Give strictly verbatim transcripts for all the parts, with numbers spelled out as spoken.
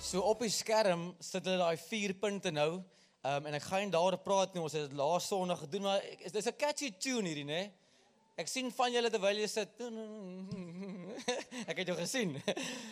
So op die skerm sit hulle daai vier punte nou. Um, en ek gaan nie daaroor praat nie, ons het dit laas Sondag gedoen, maar dit is 'n catchy tune hierdie, né? Ek sien van julle terwyl jy sit. Ek het jou gesien.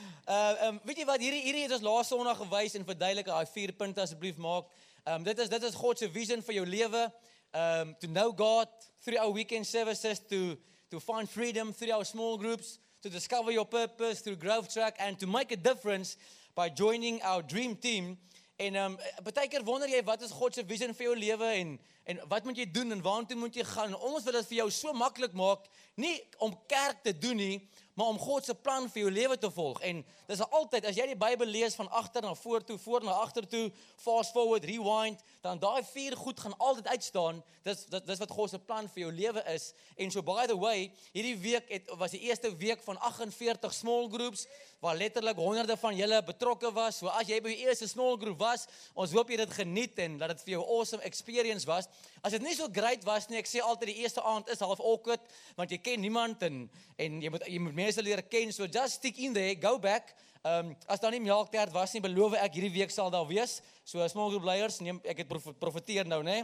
Uh, um, weet jy wat, hierdie hierdie het ons laas Sondag gewys en verduidelik, daai vier punte asseblief maak. Um, dit is dit is God se vision vir jou lewe. Um, to know God through our weekend services, to to find freedom through our small groups, to discover your purpose through Growth Track, and to make a difference by joining our dream team. En um, baie keer wonder jy, wat is God se vision vir jou lewe en en wat moet jy doen en waartoe moet jy gaan? En ons wil dit vir jou so maklik maak, nie om kerk te doen nie, maar om God se plan vir jou lewe te volg. En dis altyd, as jy die Bybel lees van agter na voor toe, voor na agter toe, fast forward, rewind, dan daai vier goed gaan altyd uitstaan. Dis dis, dis wat God se plan vir jou lewe is. En so by the way, hierdie week het, was die eerste week van agt en veertig small groups, waar letterlik honderde van julle betrokke was. So as jy by jou eerste small group was, ons hoop jy dit geniet en dat dit vir jou awesome experience was. As dit nie so great was nie, ek sê altyd die eerste aand is half awkward, want jy ken niemand en en jy moet jy moet mense leer ken. So just stick in there, go back. Um, as daar nie melktert was nie, beloof ek hierdie week sal daar wees. So small group leiers, neem ek het profeteer nou, né?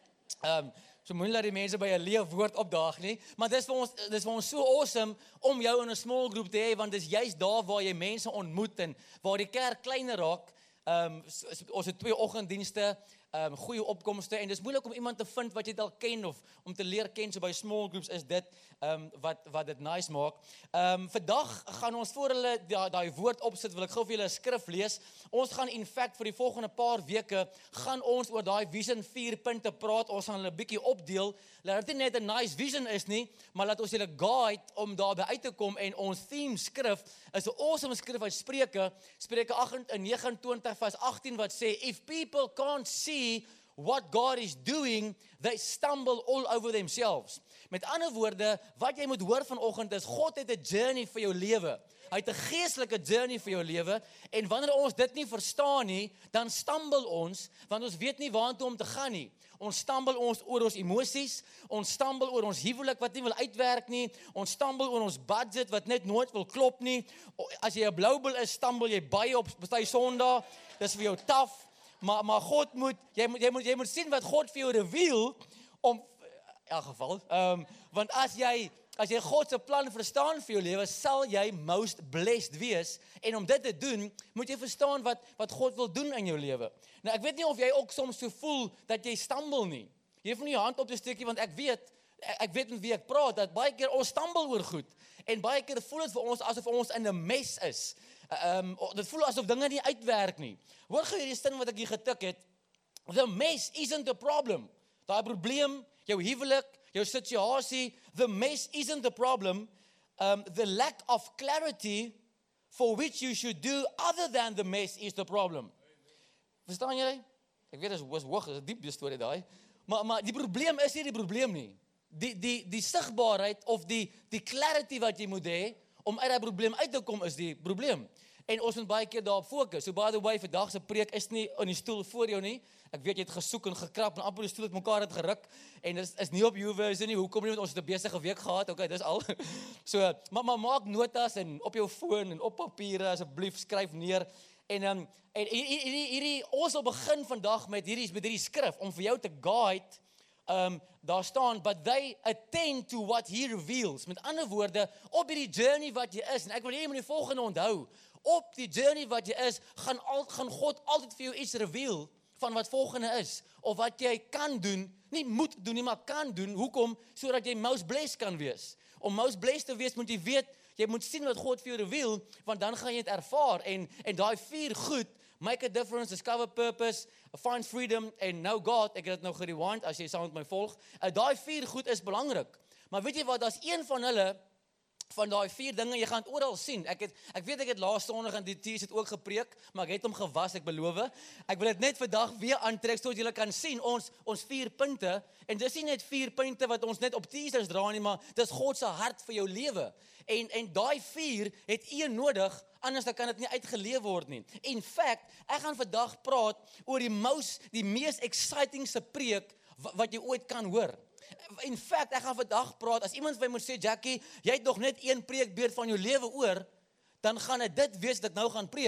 Um, so moenie laat die mense by 'n leefwoord opdaag nie, maar dis vir ons dis vir ons so awesome om jou in 'n small group te hê, want dis juist daar waar jy mense ontmoet en waar die kerk kleiner raak. Um, ons het twee oggenddienste, um, goeie opkomste, en dis moeilik om iemand te vind wat jy al ken of om te leer ken. So by small groups is dit um, wat wat dit nice maak. Um, vandag gaan ons voor hulle daai daai woord opsit, wil ek gou vir julle 'n skrif lees. Ons gaan in fact vir die volgende paar weke gaan ons oor daai vision vier punte praat. Ons gaan hulle 'n bietjie opdeel. Laat dit nie net 'n nice vision is nie, maar laat ons julle guide om daarby uit te kom. En ons theme skrif is 'n awesome skrif uit Spreuke, Spreuke agt en nege en twintig vers agttien wat sê, if people can't see what God is doing, they stumble all over themselves. Met ander woorde, wat jy moet hoor vanoggend is, God het 'n journey vir jou lewe. Hy het 'n geestelike journey vir jou lewe, en wanneer ons dit nie verstaan nie, dan stumble ons, want ons weet nie waartoe om te gaan nie. Ons stumble ons oor ons emosies, ons stumble oor ons huwelik wat nie wil uitwerk nie, ons stumble oor ons budget wat net nooit wil klop nie. As jy 'n blou bil is, stumble jy baie op party Sondag, dis vir jou taaf. Maar maar God moet jy moet jy moet jy moet sien wat God vir jou reveal om in elk geval, um, want as jy as jy God se plan verstaan vir jou lewe, sal jy most blessed wees. En om dit te doen, moet jy verstaan wat wat God wil doen in jou lewe. Nou ek weet nie of jy ook soms so voel dat jy stumble nie. Jy hoef nie jou hand op te steek nie, want ek weet ek weet met wie ek praat, dat baie keer ons stumble oor goed. En baie keer voel dit vir ons asof ons in 'n mes is. Um, dit voel asof dinge nie uitwerk nie. Hoor gou hierdie sin wat ek hier getik het. The mess isn't a problem. Daai probleem, jou huwelik, jou situasie, the mess isn't the problem. Um, the lack of clarity for which you should do other than the mess is the problem. Verstaan julle? Ek weet dit is hoog, dit is 'n diep storie daai. Maar maar die probleem is nie die probleem nie. Die die die sigbaarheid of die die clarity wat jy moet hê om uit daai probleem uit te kom is die probleem. En ons moet baie keer daarop fokus. So by the way, vandag se preek is nie in die stoel voor jou nie. Ek weet jy het gesoek en gekrap en amper die stoel het mekaar het geruk. En dit is, is nie op jou, is nie. Hoekom nie? Want ons het 'n besige week gehad. Okay, dis al. So, maar, maar maak notas en op jou foon en op papiere asseblief skryf neer. En um, en hierdie hierdie ons sal begin vandag met hierdie met hierdie skrif om vir jou te guide. Um, daar staan, but they attend to what he reveals. Met ander woorde, op hierdie journey wat jy is, en ek wil hê jy moet die volgende onthou, op die journey wat jy is, gaan, al, gaan God altyd vir jou iets reveal van wat volgende is, of wat jy kan doen, nie moet doen nie, maar kan doen. Hoekom? Sodat jy most blessed kan wees. Om most blessed te wees, moet jy weet, jy moet sien wat God vir jou reveal, want dan gaan jy het ervaar, en, en daai vier goed, make a difference, discover purpose, find freedom, and know God, ek het dit nou gerewind, as jy saam met my volg, uh, daai vier goed is belangrik. Maar weet jy wat, as een van hulle, van daai vier dinge, jy gaan het oral sien. Ek het, ek weet ek het laas Sondag in die tees het ook gepreek, maar ek het hom gewas, ek beloof. Ek wil dit net vandag weer aantrek, sodat julle kan sien, ons, ons vier punte, en dis nie net vier punte wat ons net op teasers dra nie, maar dis God se hart vir jou lewe. En, en daai vier het een nodig, anders dan kan dit nie uitgeleef word nie. In fact, ek gaan vandag praat oor die most, die mees exciting se preek, wat, wat jy ooit kan hoor. In fact, ek gaan vandag praat, as iemand vir my moet sê, Jackie, jy het nog net een preekbeurt van jou lewe oor, dan gaan dit dit wees dat ek nou gaan preek.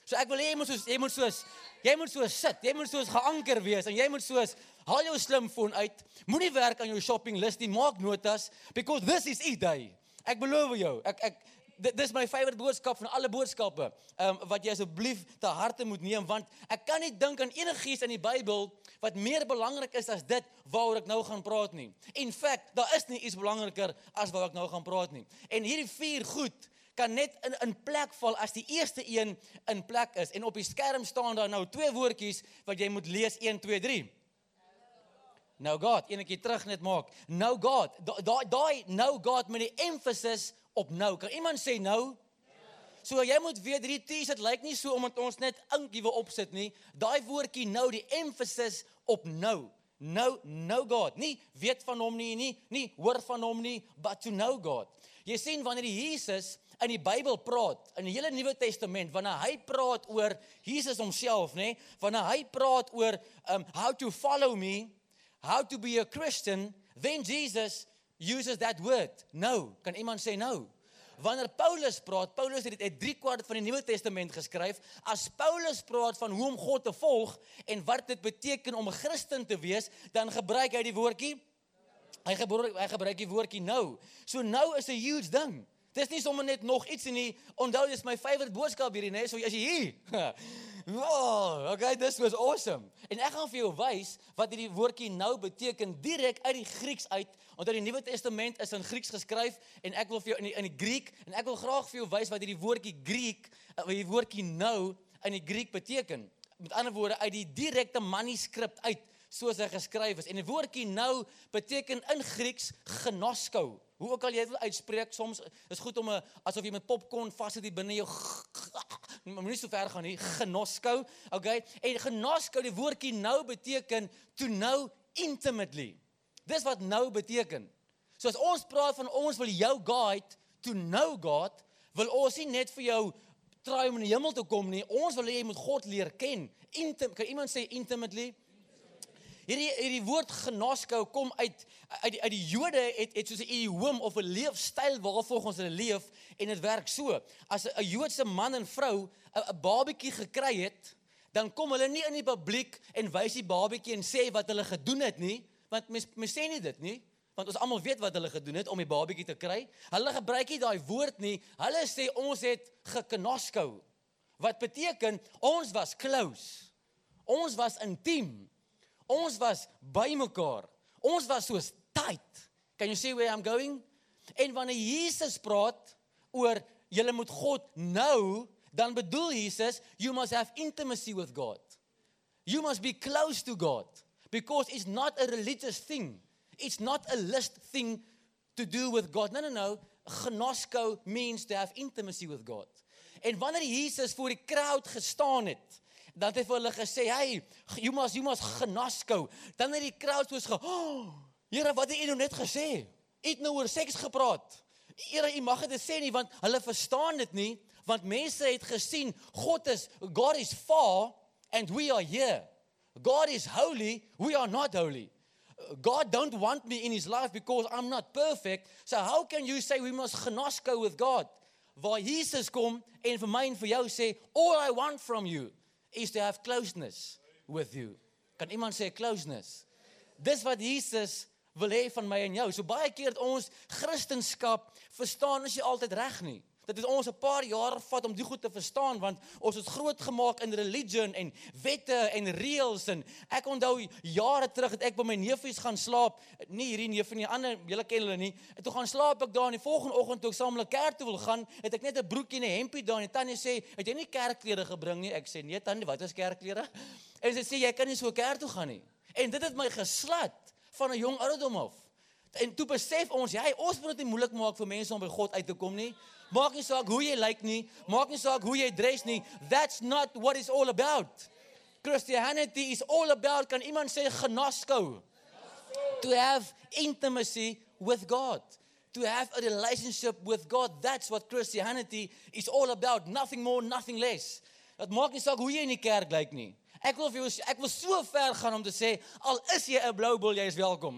So ek wil hê jy moet soos jy moet soos jy moet soos sit, jy moet soos geanker wees en jy moet soos haal jou slimfoon uit. Moenie werk aan jou shopping list nie, maak notas because this is it day. Ek beloof jou, ek ek dit is my favourite boodskap van alle boodskappe, um, wat jy asseblief te harte moet neem, want ek kan nie dink aan enigiets in die Bybel wat meer belangrik is as dit waaroor ek nou gaan praat nie. In fact, daar is nie iets belangriker as waaroor ek nou gaan praat nie. En hierdie vier goed kan net in, in plek val as die eerste een in plek is. En op die skerm staan daar nou twee woordjies wat jy moet lees, een, twee, drie. Nou God, eenetjie terug net maak. Nou God, daai daai nou God met die emphasis op nou. Kan iemand sê nou? So jy moet weet, hierdie T-shirt lyk nie so omdat ons net inkie wil opsit nie. Daai woordjie nou, die emphasis op nou. Nou, nou God. Nie weet van hom nie, nie, nie hoor van hom nie, but to know God. Jy sien, wanneer die Jesus in die Bybel praat, in die hele Nuwe Testament, wanneer hy praat oor Jesus homself, nee, wanneer hy praat oor um, how to follow me, how to be a Christian, then Jesus uses that word, nou. Kan iemand sê nou? Wanneer Paulus praat, Paulus het, het drie kwart van die Nuwe Testament geskryf, as Paulus praat van hoe om God te volg, en wat dit beteken om 'n Christen te wees, dan gebruik hy die woordjie, hy gebruik, hy gebruik die woordjie nou. So nou is 'n huge ding. Dis nie sommer net nog iets nie, onthou, dis my favorite boodskap hierdie, nee, so as jy hier, wow, okay, this was awesome. En ek gaan vir jou wys, wat hierdie woordjie nou beteken, direk uit die Grieks uit, omdat die Nuwe Testament is in Grieks geskryf, en ek wil vir jou in die, in die Griek, en ek wil graag vir jou wys wat hierdie woordjie Griek, wat hierdie woordjie nou in die Griek beteken. Met ander woorde, uit die direkte manuskrip uit, soos hy geskryf is. En die woordjie nou beteken in Grieks genosko. Hoe ook al jy dit wil uitspreek, soms is goed om 'n asof jy met popcorn vas sit hier binne jou, maar nie so ver gaan nie, genosko, okay? En genosko, die woordjie nou beteken to know intimately. Dis wat nou beteken. So as ons praat van ons wil jou guide to know God, wil ons nie net vir jou try om in die hemel te kom nie, ons wil hê jy moet God leer ken. Intim, kan iemand sê intimately? Hierdie, hierdie woord genosko kom uit, uit, die, uit die Jode het, het soos 'n idiom of 'n leefstyl waarvolgens hulle leef, en dit werk so. As 'n Joodse man en vrou 'n babatjie gekry het, dan kom hulle nie in die publiek en wys die babatjie en sê wat hulle gedoen het nie, want mens, mens sê nie dit nie, want ons almal weet wat hulle gedoen het om die babatjie te kry. Hulle gebruik nie daai woord nie, hulle sê ons het gekenosko, wat beteken ons was close, ons was intiem, ons was by mekaar. Ons was soos tight. Can you see where I'm going? En wanneer Jesus praat oor julle moet God nou, dan bedoel Jesus, you must have intimacy with God. You must be close to God. Because it's not a religious thing. It's not a list thing to do with God. No, no, no. Genosko means to have intimacy with God. En wanneer Jesus voor die crowd gestaan het, dan het hy vir hulle gesê, hey, you must, you must genosko. Dan het die crowd soos ge, oh, Here, wat het jy nou net gesê? Jy het nou oor seks gepraat. Here, jy mag dit sê nie, want hulle verstaan dit nie, want mense het gesien, God is, God is far, and we are here. God is holy, we are not holy. God don't want me in his life because I'm not perfect, so how can you say we must genosko with God? Waar Jesus kom, en vir my en vir jou sê, all I want from you, is to have closeness with you. Kan iemand sê closeness? Dis wat Jesus wil hê van my en jou. So baie keer het ons Christendom verstaan is nie altyd reg nie. Dit het ons 'n paar jaar vat om die goed te verstaan, want ons is groot gemaak in religion en wette en reëls, en ek onthou jare terug het ek by my neefies gaan slaap, nie hierdie neefie nie, ander, julle ken hulle nie, en toe gaan slaap ek daar, en die volgende oggend toe ek saam met hulle kerk toe wil gaan, het ek net 'n broekie en 'n hempie daar, en tannie sê, het jy nie kerkklere gebring nie? Ek sê, nee tannie, wat is kerkklere? En sy sê, jy kan nie so kerk toe gaan nie. En dit het my geslat van 'n jong ouderdom af. En toe besef ons, jy, ons moet dit nie moeilik maak vir mense om by God uit te kom nie. Maak nie saak hoe jy lyk nie, maak nie saak hoe jy dress nie. That's not what it's all about. Christianity is all about, kan iemand sê genosko? To have intimacy with God. To have a relationship with God. That's what Christianity is all about. Nothing more, nothing less. Dat maak nie saak hoe jy in die kerk lyk nie. Ek wil, vir jou, ek wil so ver gaan om te sê, al is jy 'n blou bil, jy is welkom.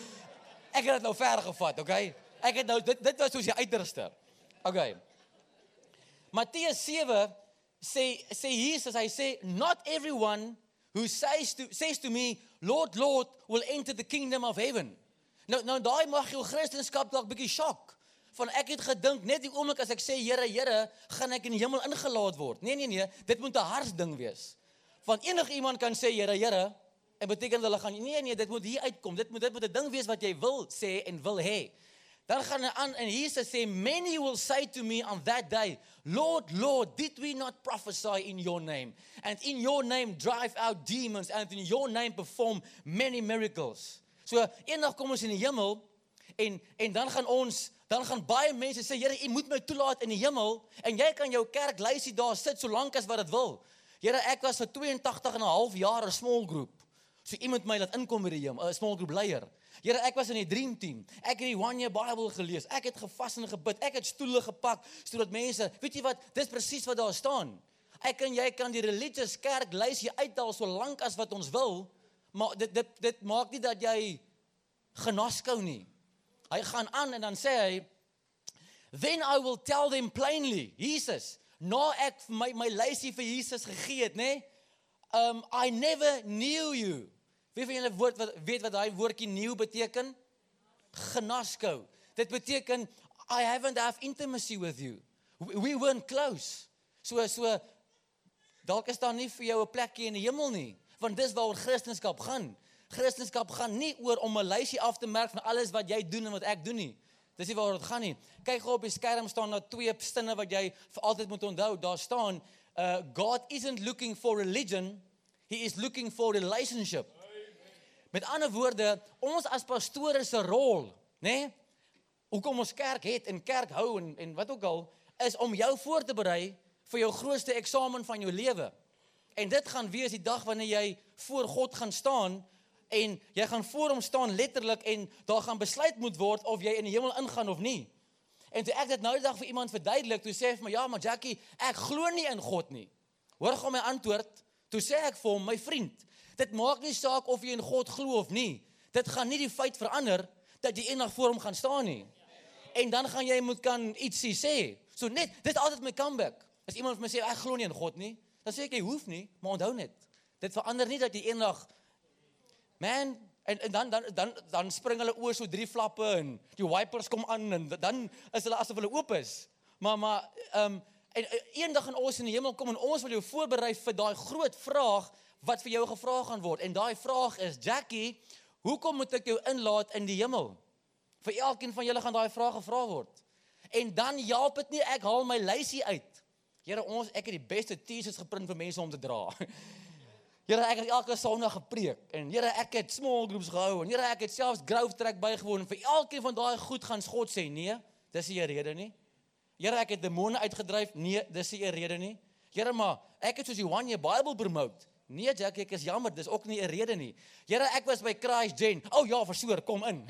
Ek het dit nou ver gevat, okay? Ek het nou, dit, dit was soos die uiterste. Okay. Matteus sewe sê sê Jesus, hy sê, not everyone who says to says to me, Lord, Lord, will enter the kingdom of heaven. Nou nou daai mag jou Christendom dalk bietjie shock. Van ek het gedink net die oomblik as ek sê Here, Here, gaan ek in die hemel ingelaat word. Nee nee nee, dit moet 'n hartsding wees. Want enige iemand kan sê Here, Here, en beteken hulle gaan nee nee, dit moet hier uitkom. Dit moet dit moet 'n ding wees wat jy wil sê en wil hê. Dan gaan hy aan en Jesus sê, many will say to me on that day, Lord, Lord, did we not prophesy in your name? And in your name drive out demons and in your name perform many miracles. So eendag kom ons in die hemel en en dan gaan ons dan gaan baie mense sê, Here, U moet my toelaat in die hemel en jy kan jou kerklysie daar sit so lank as wat dit wil. Here, ek was vir twee en agtig en 'n half jaar 'n small group. So iemand my laat inkom by die hemel, 'n small group leier. Here, ek was in die dream team. Ek het die one year Bible gelees. Ek het gevas en gebid. Ek het stoele gepak sodat mense, weet jy wat, dis presies wat daar staan. Ek en jy kan die religious kerk lysie uithaal so lank as wat ons wil, maar dit dit dit maak nie dat jy genaskou nie. Hy gaan aan en dan sê hy, then I will tell them plainly, Jesus, na ek my my lysie vir Jesus gegee het, nê? Um I never knew you. Wie van julle woord wat weet wat daai woordjie nieuw beteken? Genaskou. Dit beteken I haven't have intimacy with you. We, we weren't close. So so dalk is daar nie vir jou 'n plekjie in die hemel nie, want dis waaroor Christendom gaan. Christendom gaan nie oor om 'n lysie af te merk van alles wat jy doen en wat ek doen nie. Dis nie waaroor dit gaan nie. Kyk gou op die skerm staan daar twee sinne wat jy vir altyd moet onthou. Daar staan uh, God isn't looking for religion, he is looking for relationship. Met ander woorde, ons as pastore se rol, nê? Nee, hoekom ons kerk het en kerk hou en en wat ook al, is om jou voor te berei vir jou grootste eksamen van jou lewe. En dit gaan wees die dag wanneer jy voor God gaan staan en jy gaan voor hom staan letterlik en daar gaan besluit moet word of jy in die hemel ingaan of nie. En toe ek dit nou die dag vir iemand verduidelik, toe sê hy vir my, ja, maar Jackie, ek glo nie in God nie. Hoor gou my antwoord. Toe sê ek vir hom, my vriend, dit maak nie saak of jy in God glo of nie. Dit gaan nie die feit verander dat jy eendag voor hom gaan staan nie. En dan gaan jy moet kan ietsie sê. So net, dit is altyd my comeback. As iemand vir my sê, ek glo nie in God nie, dan sê ek, jy hoef nie, maar onthou net. Dit verander nie dat jy eendag, man, en, en dan, dan, dan, dan spring hulle oor so drie flappe en die wipers kom aan en dan is hulle asof hulle oop is. Maar, maar, um, en eendag gaan ons in die hemel kom en ons wil jou voorberei vir daai groot vraag wat vir jou gevra gaan word. En daai vraag is, Jackie, hoekom moet ek jou inlaat in die hemel? Vir elkeen van julle gaan daai vraag gevra word. En dan help dit nie, ek haal my lysie uit. Here, ons, ek het die beste t-shirts geprint vir mense om te dra. Here, ek het elke Sondag gepreek. En Here, ek het small groups gehou. En Here, ek het selfs Grove Track bygewoon. En vir elkeen van daai goed gaan God sê, nee, dis nie 'n rede nie. Here, ek het demone uitgedryf. Nee, dis nie 'n rede nie. Here, maar ek het soos die one year Bible promote. Nee, Jack, ek is jammer, dis ook nie 'n rede nie. Here, ek was by Christ Gen. O oh, ja, versoor, kom in.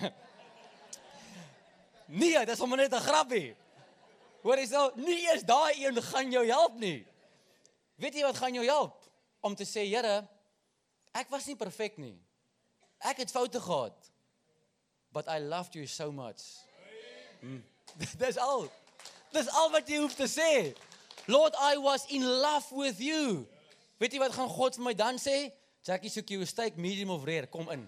Nee, dis sommer net 'n grappie. Hoor jy so, nie eens daai een gaan jou help nie. Weet jy wat gaan jou help? Om te sê, Here, ek was nie perfek nie. Ek het foute gehad. But I loved you so much. Hmm. Dis al. Dis al wat jy hoef te sê. Lord, I was in love with you. Weet jy wat gaan God vir my dan sê? Jackie, soek jy 'n steak medium of rare, kom in.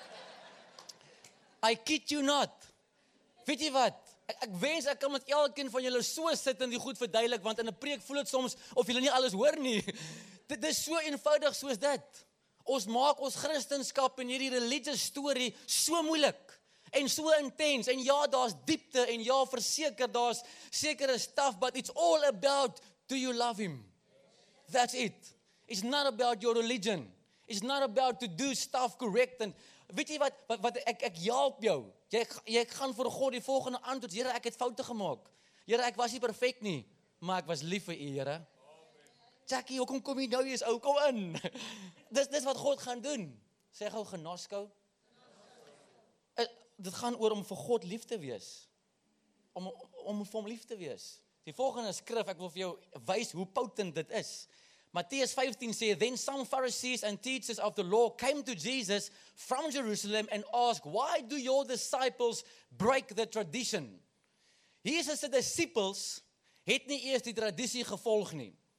I kid you not. Weet jy wat? Ek, ek wens ek kan met elkeen van julle so sit en die goed verduidelik, want in 'n preek voel dit soms of julle nie alles hoor nie. Dit is so eenvoudig soos dit. Ons maak ons Christendom en hierdie religious storie so moeilik en so intens. En ja, daar's diepte en ja, verseker daar's sekere stuff, but it's all about, do you love him? That's it. It's not about your religion. It's not about to do stuff correct. En weet jy wat, wat, wat ek, ek help jou. Jy, jy gaan vir God die volgende antwoord. Here, ek het foute gemaak. Here, ek was nie perfek nie, maar ek was lief vir u, Here. Jackie, hoekom kom jy nou eens ou, kom in. dis, dis wat God gaan doen. Sê gou genaskou. Uh, dit gaan oor om vir God lief te wees. Om, om vir hom lief te wees. Die volgende skrif, ek wil vir jou wys hoe potent dit is. Mattheus fifteen sê, then some Pharisees and teachers of the law came to Jesus from Jerusalem and asked, why do your disciples break the tradition? Jesus se disciples het nie eers die tradisie gevolg nie.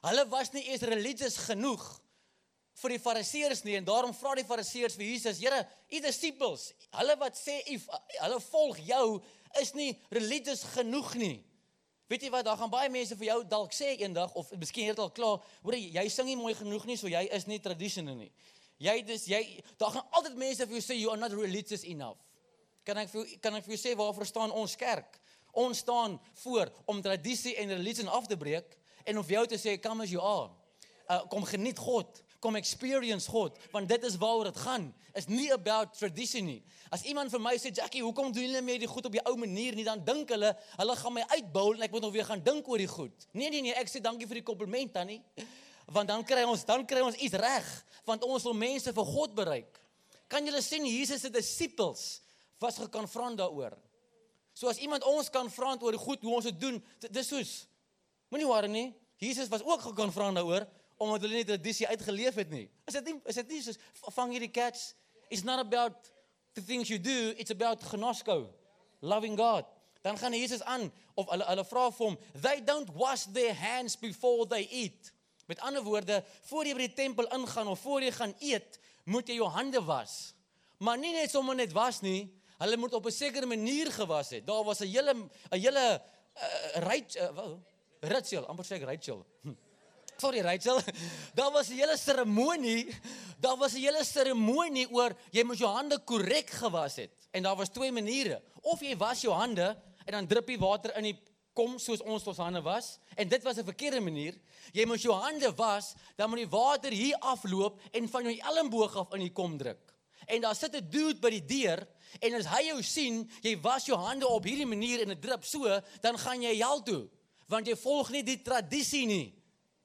Hulle was nie eers religious genoeg vir die fariseërs nie, en daarom vra die fariseërs vir Jesus, Here, u disciples, hulle wat sê, hulle volg jou, is nie religious genoeg nie. Weet jy wat, daar gaan baie mense vir jou dalk sê eendag, of miskien het al klaar, hoor jy sing nie mooi genoeg nie, so jy is nie traditional nie. Jy dis, jy, daar gaan altyd mense vir jou sê, you are not religious enough. Kan ek vir, kan ek vir jou sê, waarvoor staan ons kerk? Ons staan voor om tradisie en religie af te breek, en om vir jou te sê, come as you are. Uh, kom geniet God, kom experience God, want dit is waaroor dit gaan. Is nie about tradisie nie. As iemand vir my sê, Jackie, hoekom doen julle mee die goed op die ou manier nie, dan dink hulle, hulle gaan my uitbou, en ek moet nog weer gaan dink oor die goed. Nee, nee, nee, ek sê dankie vir die compliment, Tannie. Want dan kry ons, dan kry ons iets reg, want ons wil mense vir God bereik. Kan julle sien, Jesus se disippels was gekonfront daaroor. So as iemand ons kan vra oor die goed, hoe ons dit doen, dis soos, moenie worry nie, Jesus was ook gekonfront daaroor, omdat hulle nie tradisie uitgeleef het nie. Is dit nie, is dit nie soos, vang hierdie catch, it's not about the things you do, it's about genosko, loving God. Dan gaan Jesus aan, of hulle, hulle vra vir hom, they don't wash their hands before they eat. Met ander woorde, voor jy by die tempel ingaan, of voor jy gaan eet, moet jy jou hande was. Maar nie net sommer net was nie, hulle moet op 'n sekere manier gewas het. Daar was 'n hele 'n hele uh, rit uh, ritueel, amper sê ek ritueel. Hm. Sorry Rachel. Daar was 'n hele seremonie, daar was 'n hele seremonie oor jy moet jou hande korrek gewas het. En daar was twee maniere. Of jy was jou hande en dan drup jy water in die kom soos ons ons hande was, en dit was 'n verkeerde manier. Jy moet jou hande was, dan moet die water hier afloop en van jou elmboog af in die kom druk. En daar sit 'n dude by die deur, en as hy jou sien, jy was jou hande op hierdie manier en dit drup so, dan gaan jy hel toe, want jy volg nie die tradisie nie.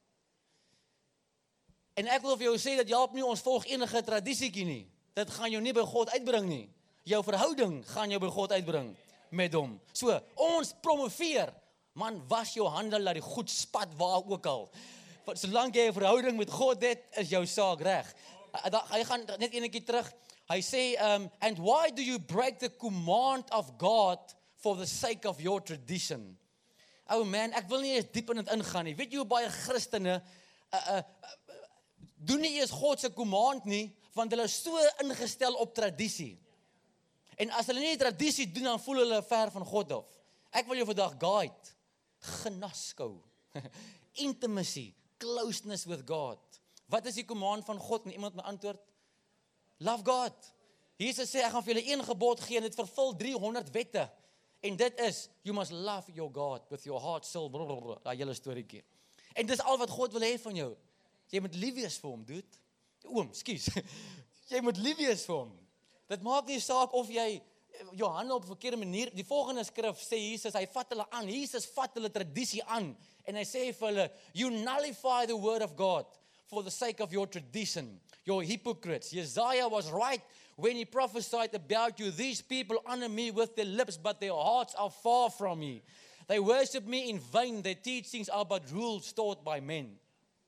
En ek wil vir jou sê, dat help nie ons volg enige tradisiekie nie. Dit gaan jou nie by God uitbring nie. Jou verhouding gaan jou by God uitbring met hom. So, ons promoveer, man, was jou hande, laat die goed spat waar ook al. Solank jy 'n verhouding met God het, is jou saak reg. Hy gaan net eenetjie terug. Hy sê, um, and why do you break the command of God for the sake of your tradition? Oh man, ek wil nie eens diep in dit ingaan nie. Weet jy hoe baie Christene uh, uh, doen nie eers God se command nie, want hulle is so ingestel op tradisie. En as hulle nie tradisie doen, dan voel hulle ver van God af. Ek wil jou vandag guide, genosko, intimacy, closeness with God. Wat is die command van God? En iemand my antwoord, love God. Jesus sê, ek gaan vir julle een gebod gee, en dit vervul driehonderd wette. En dit is, you must love your God with your heart, soul, blablabla, daai hele storieetjie. En dis al wat God wil hê van jou. Jy moet lief wees vir hom, dude. Oom, skus. Jy moet lief wees vir hom. Dit maak nie saak of jy jou hande op 'n verkeerde manier. Die volgende skrif sê Jesus, hy vat hulle aan. Jesus vat hulle tradisie aan. En hy sê vir hulle, you nullify the word of God for the sake of your tradition. You're hypocrites. Isaiah was right when he prophesied about you. These people honor me with their lips, but their hearts are far from me. They worship me in vain. Their teachings are but rules taught by men.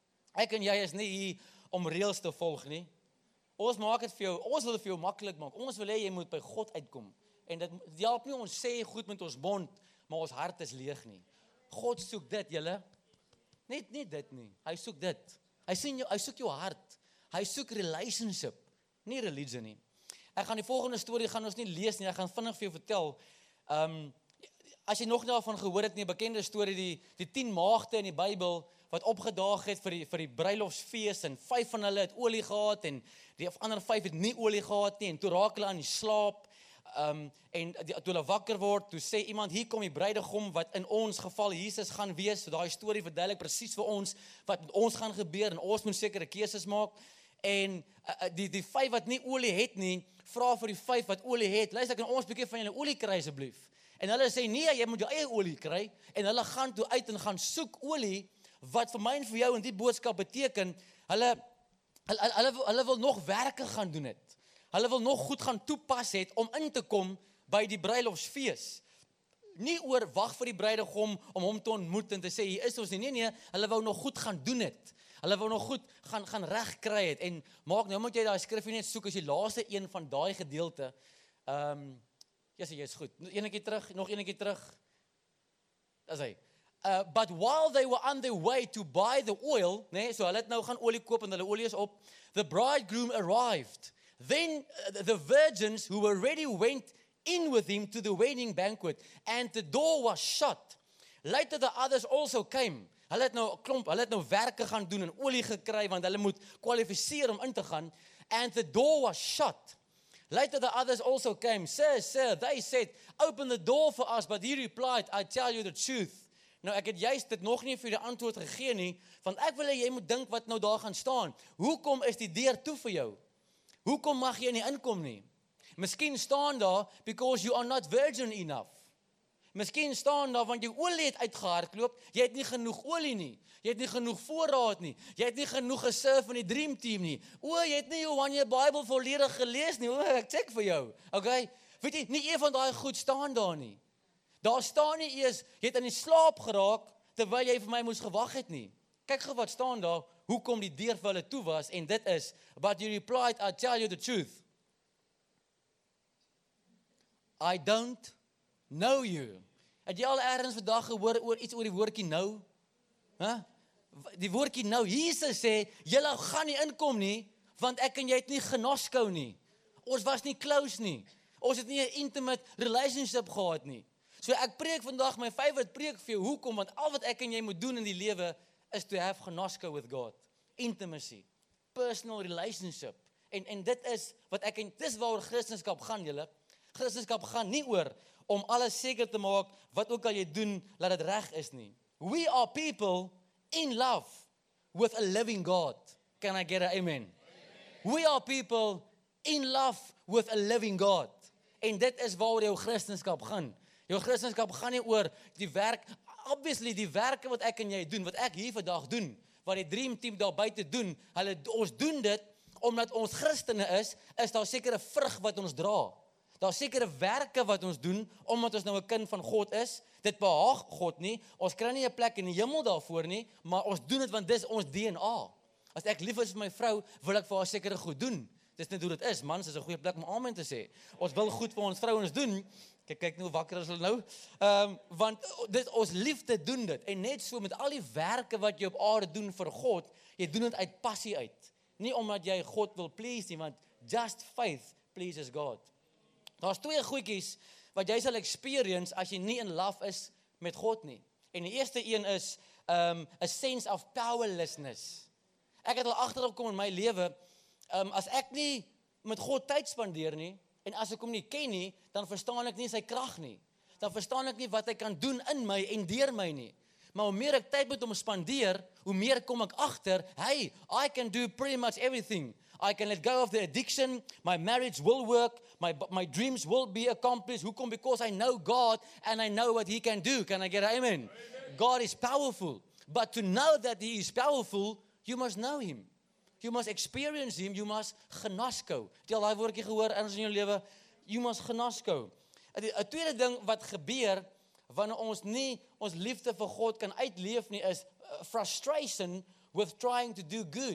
Ek en jy is nie hier om reëls te volg nie. Ons maak dit vir jou, ons wil dit vir jou maklik maak. Ons wil hê jy moet by God uitkom. En dit help nie ons sê goed met ons mond, maar ons hart is leeg nie. God soek dit, julle. Net nie dit nie. Hy soek dit. Hy sien jou, hy soek jou hart. Hy soek relationship, nie religie nie. Ek gaan die volgende storie gaan ons nie lees nie. Ek gaan vinnig vir jou vertel. Um, as jy nog nie daarvan gehoor het nie, 'n bekende storie, die die tien maagde in die Bybel wat opgedaag het vir die vir die bruilofsfees, en vyf van hulle het olie gehad en die ander vyf het nie olie gehad nie, en toe raak hulle aan die slaap. Um, en die, toe hulle wakker word, toe sê iemand, hier kom die bruidegom wat in ons geval Jesus gaan wees. So daai storie verduidelik presies vir ons wat met ons gaan gebeur, en ons moet sekere keuses maak. En uh, die die vyf wat nie olie het nie, vra vir die vyf wat olie het, luister, kan ons 'n bietjie van julle olie kry asseblief? En hulle sê nee, jy moet jou eie olie kry. En hulle gaan toe uit en gaan soek olie wat vir my en vir jou in die boodskap beteken, hulle hulle, hulle, hulle wil nog werke gaan doen het. Hulle wil nog goed gaan toepas het om in te kom by die bruilofsfees. Nie oor wag vir die bruidegom om hom te ontmoet en te sê hier is ons nie. Nee nee, hulle wou nog goed gaan doen het. Hulle wou nog goed gaan gaan reg kry het. En maak nou moet jy daai skrifgie net soek as die laaste een van daai gedeelte. Ehm um, ja, sê jy's goed. Eenetjie terug, nog eenetjie terug. Dis hy. Uh, but while they were on their way to buy the oil, nee, so hulle het nou gaan olie koop en hulle olie is op, the bridegroom arrived. Then uh, the virgins who were ready went in with him to the wedding banquet, and the door was shut. Later the others also came. Hulle het nou 'n klomp, hulle het nou werke gaan doen en olie gekry want hulle moet kwalifiseer om in te gaan, and the door was shut. Later the others also came. Sir, sir, they said, open the door for us, but he replied, I tell you the truth. Nou ek het juist dit nog nie vir die antwoord gegee nie, want ek wil hê jy moet dink wat nou daar gaan staan. Hoekom is die deur toe vir jou? Hoekom mag jy nie inkom nie? Miskien staan daar because you are not virgin enough. Miskien staan daar want jou olie het uitgehardloop, jy het nie genoeg olie nie. Jy het nie genoeg voorraad nie. Jy het nie genoeg gesurf in die dream team nie. O, jy het nie Johan jou Bybel volledig gelees nie. O, ek check vir jou. Okay? Weet jy, nie een van daai goed staan daar nie. Daar staan nie eers, jy het in die slaap geraak, terwyl jy vir my moes gewag het nie. Kyk gou wat staan daar, hoekom die deur vir hulle toe was, en dit is, but you replied, I tell you the truth. I don't know you. Het jy al ergens vandag gehoor oor iets oor die woordjie nou? Huh? Die woordjie nou, Jesus sê, julle gaan nie inkom nie, want ek en jy het nie genoskou nie. Ons was nie close nie. Ons het nie 'n intimate relationship gehad nie. So ek preek vandag my favorite preek vir jou, hoekom? Want al wat ek en jy moet doen in die lewe is to have genosko with God. Intimacy, personal relationship. En en dit is wat ek en dis waaroor Christendom gaan, julle. Christendom gaan nie oor om alles seker te maak wat ook al jy doen, laat dit reg is nie. We are people in love with a living God. Can I get an amen? Amen. We are people in love with a living God. En dit is waaroor jou Christendom gaan. Jou Christendom gaan nie oor die werk, obviously die werke wat ek en jy doen, wat ek hier vandag doen, wat die dream team daar buite doen, hulle, ons doen dit, omdat ons Christene is, is daar sekere vrug wat ons dra. Daar sekere werke wat ons doen, omdat ons nou 'n kind van God is, dit behaag God nie, ons kry nie 'n plek in die hemel daarvoor nie, maar ons doen dit want dis ons D N A. As ek lief is vir my vrou, wil ek vir haar sekere goed doen. Dis net hoe dit is, mans is 'n goeie plek om amen te sê. Ons wil goed vir ons vrouens doen. Kyk, kyk nou wakker is hulle nou. Um, want dit, ons liefde doen dit. En net so met al die werke wat jy op aarde doen vir God, jy doen dit uit passie uit. Nie omdat jy God wil please nie, want just faith pleases God. Daar's twee goedjies wat jy sal experience as jy nie in love is met God nie. En die eerste een is um, a sense of powerlessness. Ek het al agtergekom in my lewe, um, as ek nie met God tyd spandeer nie, en as ek hom nie ken nie, dan verstaan ek nie sy krag nie. Dan verstaan ek nie wat hy kan doen in my en deur my nie. Maar hoe meer ek tyd met hom spandeer, hoe meer kom ek agter, hey, I can do pretty much everything. I can let go of the addiction, my marriage will work, my my dreams will be accomplished. Hoekom? Because I know God and I know what he can do. Can I get an amen? Amen? God is powerful. But to know that he is powerful, you must know him. You must experience him, you must genosko. Het jy al daai woordjie gehoor in jou lewe? You must genosko. 'n Tweede ding wat gebeur wanneer ons nie ons liefde vir God kan uitleef nie, is frustration with trying to do good.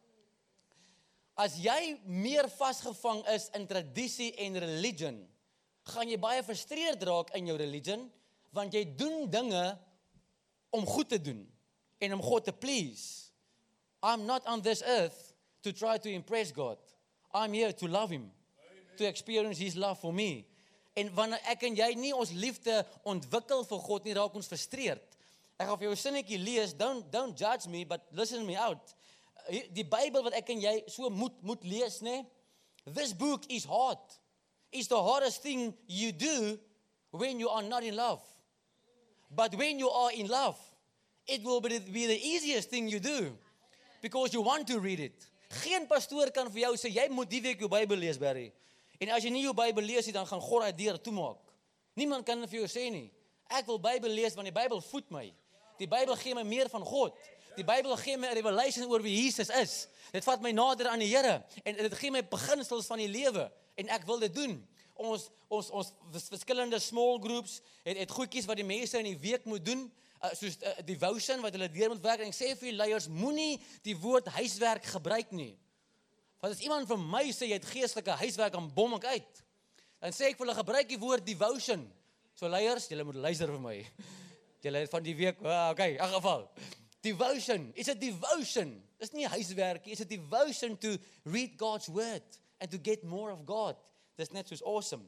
As jy meer vasgevang is in tradisie en religion, gaan jy baie frustreerd raak in jou religion, want jy doen dinge om goed te doen en om God te please. I'm not on this earth to try to impress God. I'm here to love him, Amen. To experience his love for me. En wanneer ek en jy nie ons liefde ontwikkel vir God nie, raak ons frustreerd. Ek gaan vir jou 'n sinnetjie lees, don't, don't judge me, but listen me out. Die Bybel wat ek en jy so moet, moet lees, né? This book is hard. It's the hardest thing you do when you are not in love. But when you are in love, it will be the easiest thing you do. Because you want to read it. Geen pastoor kan vir jou sê, jy moet die week jou Bybel lees, Barry. En as jy nie jou Bybel lees nie, dan gaan God daai deur toemaak. Niemand kan vir jou sê nie. Ek wil Bybel lees, want die Bybel voed my. Die Bybel gee my meer van God. Die Bybel gee my 'n revelation oor wie Jesus is. Dit vat my nader aan die Here. En dit gee my beginsels van die lewe. En ek wil dit doen. Ons, ons, ons verskillende small groups, het, het goedjies wat die mense in die week moet doen, Uh, soos uh, devotion wat hulle deur moet werk, en ek sê vir die leiers, moenie die woord huiswerk gebruik nie. Want as iemand vir my sê, jy het geestelike huiswerk, dan bom ek uit. Dan sê ek vir hulle, gebruik die woord devotion. So leiers, julle moet luister vir my. Julle het van die week, ah, okay, in geval. Devotion, it's a devotion. Dis nie huiswerk, it's a devotion to read God's word and to get more of God. Dis net soos awesome.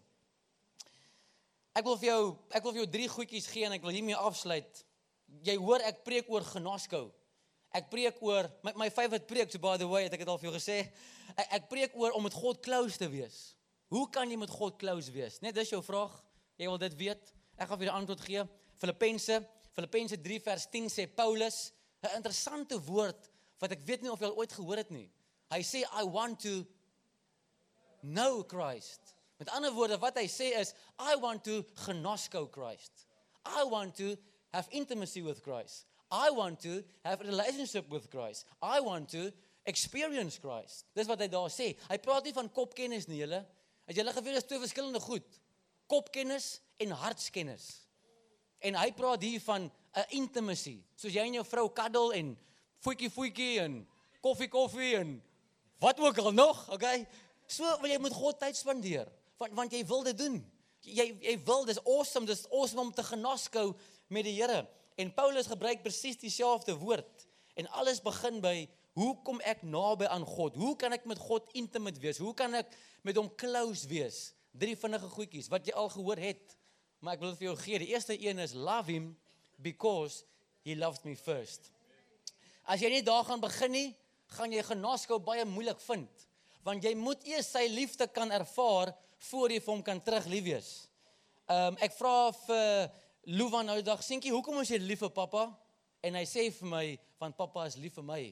Ek wil vir jou, ek wil vir jou drie goedjies gee en ek wil hiermee afsluit. Jy hoor ek preek oor genaskou. Ek preek oor, my, my favorite preek, so by the way, het ek het al vir jou gesê, ek, ek preek oor om met God close te wees. Hoe kan jy met God close wees? Net dis jou vraag, jy wil dit weet, ek gaan vir die antwoord gee. Filippense, Filippense drie vers tien sê Paulus, 'n interessante woord, wat ek weet nie of jy al ooit gehoor het nie. Hy sê, I want to know Christ. Met ander woorde, wat hy sê is, I want to genaskou Christ. I want to have intimacy with Christ. I want to have a relationship with Christ. I want to experience Christ. Dis wat hy daar sê. Hy praat nie van kopkennis nie, julle. As julle geweet is twee verskillende goed. Kopkennis en hartskennis. En hy praat hier van 'n intimacy. Soos jy en jou vrou kaddel en voetjie voetjie en koffie koffie en wat ook al nog, okay? So wil jy met God tyd spandeer, want want jy wil dit doen. Jy jy wil, dis awesome, dis awesome om te genaskou met die Here. En Paulus gebruik presies dieselfde woord. En alles begin by, hoe kom ek naby aan God? Hoe kan ek met God intimate wees? Hoe kan ek met hom close wees? Drie vinnige goedjies wat jy al gehoor het, maar ek wil dit vir jou gee. Die eerste een is, love him because he loved me first. As jy nie daar gaan begin nie, gaan jy genaskou baie moeilik vind. Want jy moet eers sy liefde kan ervaar, voor jy vir hom kan terug lief wees. Um, ek vra vir Louwan nou die dag, Sienkie, hoekom is jy lief vir pappa? En hy sê vir my, want pappa is lief vir my.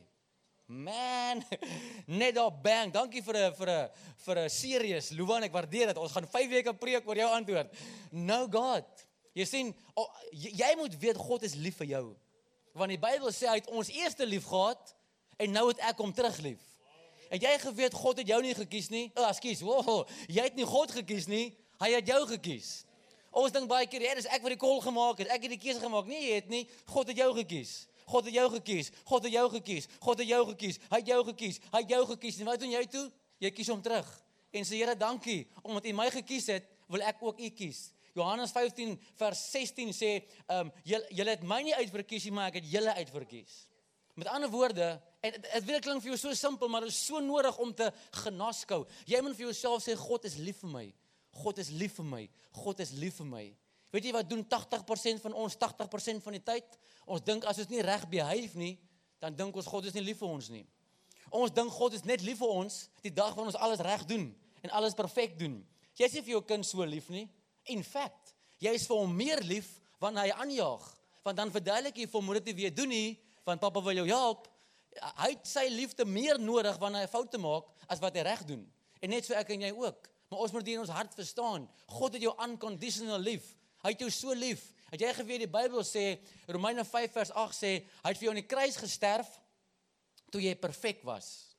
Man, net daar bang, dankie vir 'n vir 'n vir 'n serious, Louwan, ek waardeer dit. Ons gaan vyf weke preek oor jou antwoord. No God. Jy sien, oh, jy, jy moet weet God is lief vir jou. Want die Bybel sê hy het ons eerste lief gehad en nou het ek hom terug lief. En jy geweet God het jou nie gekies nie. Oh, ekskuus. Wow, jy het nie God gekies nie. Hy het jou gekies. Ons dink baie keer, ja, dis ek wat die call gemaak het. Ek het die keuse gemaak. Nee, jy het nie. God het jou gekies. God het jou gekies. God het jou gekies. God het jou gekies. Hy het jou gekies. Hy het jou gekies. En wat doen jy toe? Jy kies hom terug. En sê, Here, dankie omdat U my gekies het, wil ek ook U kies. Johannes vyftien vers sestien sê, um, julle, julle het my nie uitverkies nie, maar ek het julle uitverkies. Met ander woorde, en dit wil klink vir jou so simpel, maar dit is so nodig om te genaskou. Jy moet vir jouself sê, God is lief vir my. God is lief vir my. God is lief vir my. Weet jy wat doen tagtig persent van ons, tagtig persent van die tyd? Ons dink as ons nie reg behave nie, dan dink ons God is nie lief vir ons nie. Ons dink God is net lief vir ons die dag wanneer ons alles reg doen en alles perfek doen. Jy is nie vir jou kind so lief nie. In fact, jy is vir hom meer lief wanneer hy aanjaag. Want dan verduidelik jy vir hom, moet dit nie weer doen nie, want papa wil jou help. Hy het sy liefde meer nodig wanneer hy foute maak as wat hy reg doen. En net so ek en jy ook. Maar ons moet dit in ons hart verstaan. God het jou unconditional lief. Hy het jou so lief. Het jy geweet die Bybel sê, Romeine vyf vers agt sê, hy het vir jou aan die kruis gesterf toe jy perfek was.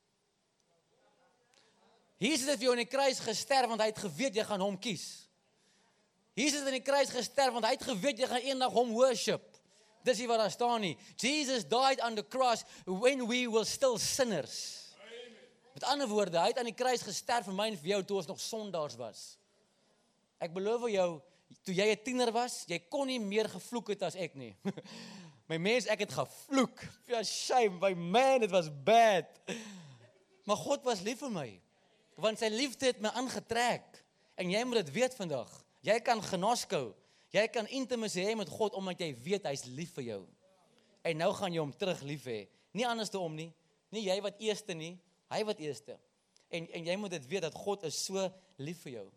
Jesus het vir jou aan die kruis gesterf want hy het geweet jy gaan hom kies. Jesus het aan die kruis gesterf want hy het geweet jy gaan eendag hom worship. Dis nie wat daar staan nie. Jesus died on the cross when we were still sinners. Met ander woorde, hy het aan die kruis gesterf vir my en vir jou toe ons nog sondaars was. Ek beloof jou, toe jy 'n tiener was, jy kon nie meer gevloek het as ek nie. My mens, ek het gevloek. Ja, shame, my man, it was bad. Maar God was lief vir my. Want sy liefde het my aangetrek. En jy moet dit weet vandag. Jy kan genaskou. Jy kan intimacy hê met God, omdat jy weet, hy is lief vir jou. En nou gaan jy hom terug lief hê. Nie anders te om nie. Nie jy wat eerste nie, hy wat eerste. En, en jy moet dit weet, dat God is so lief vir jou.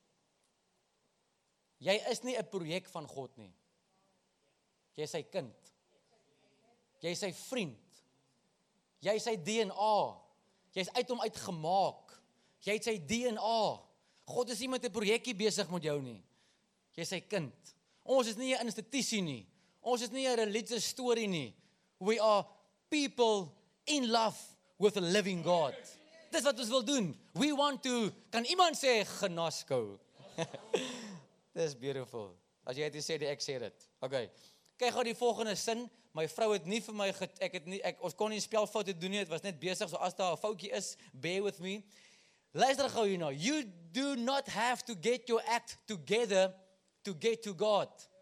Jy is nie 'n projek van God nie. Jy is sy kind. Jy is sy vriend. Jy is sy D N A. Jy is uit hom uitgemaak. Jy het sy D N A. God is nie met 'n projekkie besig met jou nie. Jy is sy kind. Ons is nie 'n institusie nie. Ons is nie 'n religious story nie. We are people in love with a living God. Dis wat ons wil doen. We want to, kan iemand sê, genaskou. Dis beautiful. As jy dit sê, ek sê dit. Okay. Kyk gou die volgende sin. My vrou het nie vir my, get, ek het nie, ek, ons kon nie spelfoute doen nie, het was net besig, so as daar 'n foutjie is, bear with me. Luister gou hier nou. You do not have to get your act together to get to God.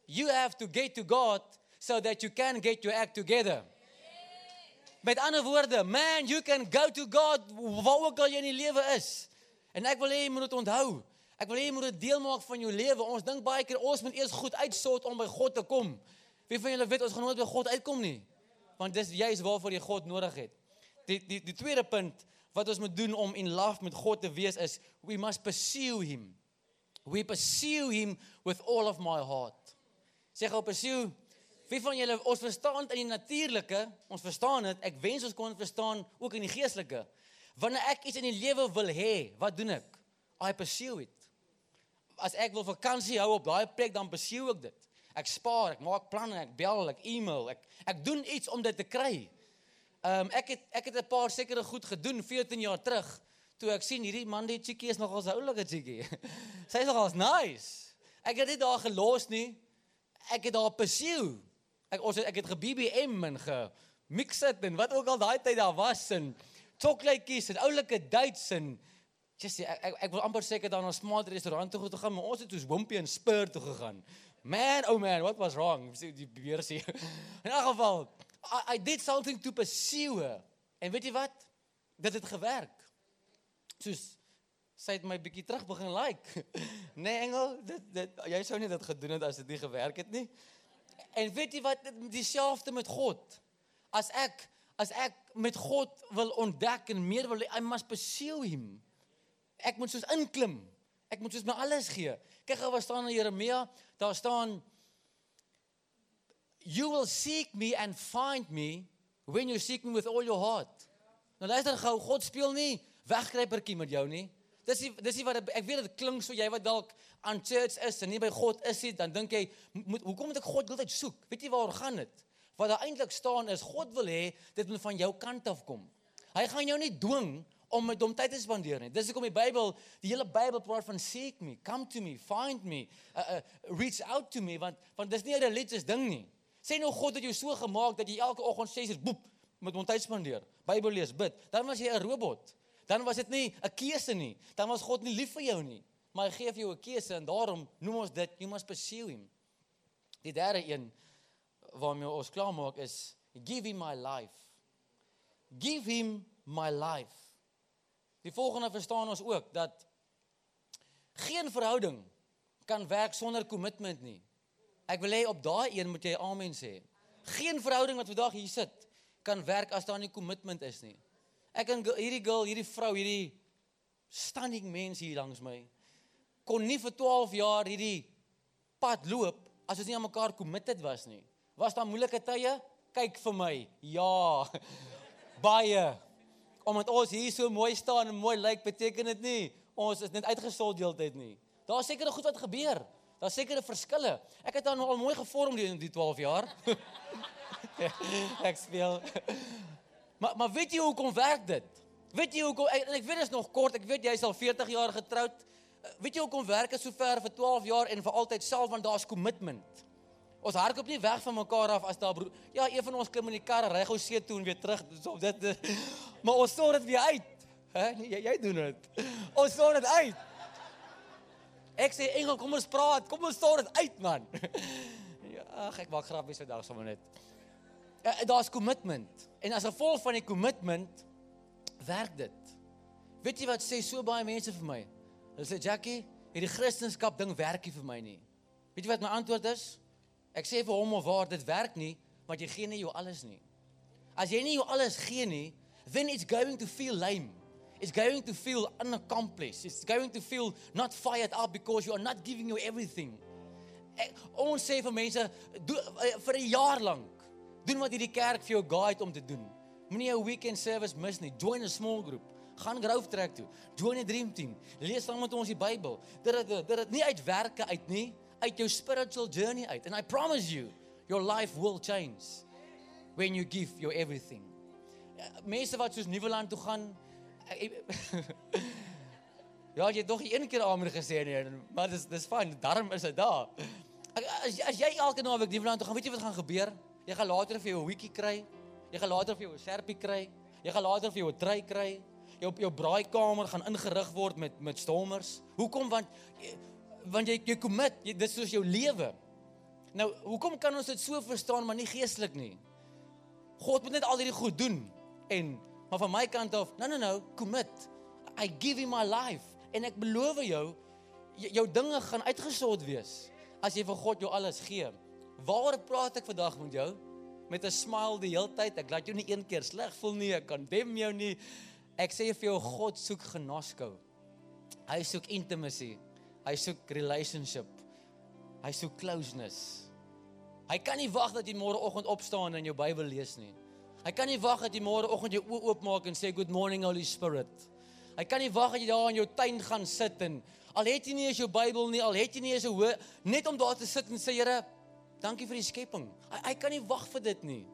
You have to get to God so that you can get your act together. Met ander woorde, man, you can go to God waar ook al jy in die lewe is. En ek wil hê jy moet dit onthou. Ek wil hê jy moet dit deel maak van jou lewe. Ons dink baie keer ons moet eers goed uitsort om by God te kom. Wie van julle weet ons gaan nooit by God uitkom nie? Want dis juist waarvoor jy God nodig het. Die die die tweede punt wat ons moet doen om in love met God te wees is we must pursue him. We pursue him with all of my heart. Sê gou pursue. Wie van julle, ons verstaan in die natuurlike, ons verstaan dit, ek wens ons kon verstaan ook in die geestelike. Wanneer ek iets in die lewe wil hê, wat doen ek? I pursue it. As ek wil vakansie hou op daai plek, dan pursue ek dit. Ek spaar, ek maak planne, ek bel, ek e-mail, ek ek doen iets om dit te kry. Um, ek het ek het 'n paar sekere goed gedoen veertien jaar terug, toe ek sien hierdie man, die chickie is nogal 'n oulike chickie. Sy is nogal nice. Ek het dit daar gelos nie. Ek het daar pursue. Ek, ons het, ek het ge-B B M en ge-mix it en wat ook al daai tyd daar was en chocolatekies en oulike dates en just, ek, ek, ek wil amper sê ek het daar na 'n smart restaurant toe gegaan, maar ons het soos Wimpy en Spur toe gegaan. Man, oh man, what was wrong? Die beersie. In elk geval, I, I did something to pursue her. En weet jy wat? Dit het gewerk. Soos, sy het my bietjie terug begin like. Nee, Engel, dit, dit, jy sou nie dit gedoen het as dit nie gewerk het nie. En weet jy wat, dieselfde met God. As ek, as ek met God wil ontdek en meer wil, I must pursue him. Ek moet soos inklim. Ek moet soos my alles gee. Kyk gou wat staan in Jeremia, daar staan, you will seek me and find me when you seek me with all your heart. Nou luister gou, God speel nie wegkruipertjie met jou nie. Dis nie, dis nie wat, ek weet dit klink so, jy wat dalk aan church is en nie by God is nie, dan dink jy, moet, hoekom moet ek God altyd soek? Weet jy waar gaan dit? Wat daar eintlik staan is, God wil hê, dit moet van jou kant af kom. Hy gaan jou nie dwing om met hom tyd te spandeer nie. Dis hoekom die Bybel, die hele Bybel praat van seek me, come to me, find me, uh, uh, reach out to me, want, want dis nie 'n religious ding nie. Sê nou God het jou so gemaak, dat jy elke oggend ses uur, boep, met hom tyd spandeer, Bybel lees, bid, dan was jy 'n robot. Dan was dit nie 'n keuse nie. Dan was God nie lief vir jou nie. Maar hy gee vir jou 'n keuse en daarom noem ons dit, you must pursue him. Die derde een waarmee ons klaar maak is, give him my life. Give him my life. Die volgende verstaan ons ook, dat geen verhouding kan werk sonder commitment nie. Ek wil hê op daai een moet jy amen sê. Geen verhouding wat vandag hier sit, kan werk as daar nie commitment is nie. Ek en hierdie girl, hierdie vrou, hierdie stunning mens hier langs my, kon nie vir twaalf jaar hierdie pad loop, as ons nie aan mekaar committed was nie. Was daar moeilike tye? Kyk vir my, ja, baie. Omdat ons hier so mooi staan en mooi lyk, beteken dit nie, ons is net uitgesol deeltyd nie. Daar is sekere goed wat gebeur, daar is sekere verskille. Ek het dan al mooi gevorm die, die twaalf jaar. Ek speel. Maar, maar weet jy hoekom werk dit? Weet jy hoekom, en ek weet dit is nog kort, ek weet jy is al veertig jaar getroud, weet jy hoekom werk het so ver vir twaalf jaar en vir altyd self, want daar is commitment. Ons hardloop nie weg van mekaar af as daar broer, ja, een van ons klim in die kar, ry gou see toe en weer terug, so dit, maar ons sort dit weer uit. Hè? Nee, jy, jy doen dit. Ons sort dit uit. Ek sê, Engel, kom ons praat, kom ons sort dit uit, man. Ja, ach, ek maak grappies vandag sommer net. Daar is commitment. En as gevolg van die commitment, werk dit. Weet jy wat sê so baie mense vir my? Hulle sê, Jackie, hierdie Christenskap ding werk nie vir my nie. Weet jy wat my antwoord is? Ek sê vir hom of waar, dit werk nie, want jy gee nie jou alles nie. As jy nie jou alles gee nie, then it's going to feel lame. It's going to feel unaccomplished. It's going to feel not fired up because you are not giving you everything. Ek, ons sê vir mense, do, vir 'n jaar lank, doen wat hierdie kerk vir jou guide om te doen. Moenie 'n weekend service mis nie. Join 'n small group. Gaan Grove Track toe. Join 'n dream team. Lees saam met ons die Bybel. Dit dit dit nie uit werke uit nie, uit jou spiritual journey uit. And I promise you, your life will change when you give your everything. Mense wat soos Nieuweland toe gaan, ja, jy het nog nie een keer amen gesê nie, maar dis dis fyn, daarom is dit daar. As, as jy elke naweek Nieuweland toe gaan, weet jy wat gaan gebeur? Jy gaan later vir jou 'n hoedjie kry, jy gaan later vir jou 'n serpie kry, jy gaan later vir jou 'n trui kry, jou jou braaikamer gaan ingerig word met met stormers. Hoekom? Want want jy jy commit, jy, dit is soos jou lewe. Nou, hoekom kan ons dit so verstaan, maar nie geestelik nie? God moet net al hierdie goed doen. En, maar van my kant af, no, no, no, commit. I give you my life. En ek beloof jou, jou dinge gaan uitgesort wees, as jy vir God jou alles gee. Waaroor praat ek vandag met jou? Met 'n smile die hele tyd. Ek laat jou nie een keer sleg voel nie, ek condemn jou nie. Ek sê vir jou, God soek genaskou. Hy soek intimacy. Hy soek relationship. Hy soek closeness. Hy kan nie wag dat jy môreoggend opstaan en jou Bybel lees nie. Hy kan nie wag dat jy môreoggend jou oë oopmaak en sê, good morning Holy Spirit. Hy kan nie wag dat jy daar in jou tuin gaan sit en, al het jy nie eens jou Bybel nie, al het jy nie eens 'n hoë, net om daar te sit en sê, Here, dankie vir die skepping. Hy, hy kan nie wag vir dit nie.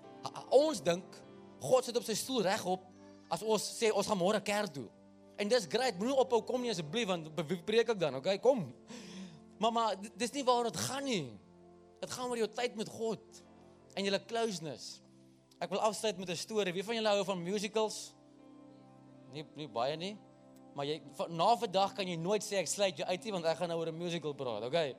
Ons dink, God sit op sy stoel regop, as ons sê, ons gaan môre kerk toe. En dis great, moenie ophou kom nie asseblief, want wie preek ek dan, okay, kom. Maar, maar, dis nie waar dit gaan nie. Dit gaan oor jou tyd met God, en julle closeness. Ek wil afsluit met 'n storie. Wie van julle hou van musicals? Nie, nie baie nie. Maar jy, na vandag kan jy nooit sê, ek sluit jou uit nie, want ek gaan nou oor 'n musical praat, okay?